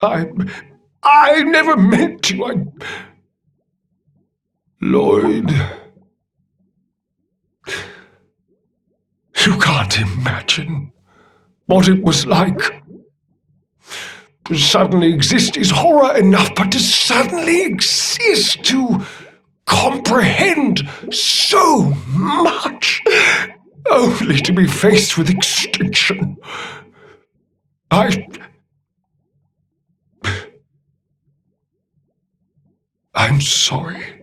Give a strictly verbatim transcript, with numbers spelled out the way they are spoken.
I... I never meant to. I... Lloyd... You can't imagine what it was like. To suddenly exist is horror enough, but to suddenly exist, to comprehend so much, only to be faced with extinction. I... I'm sorry.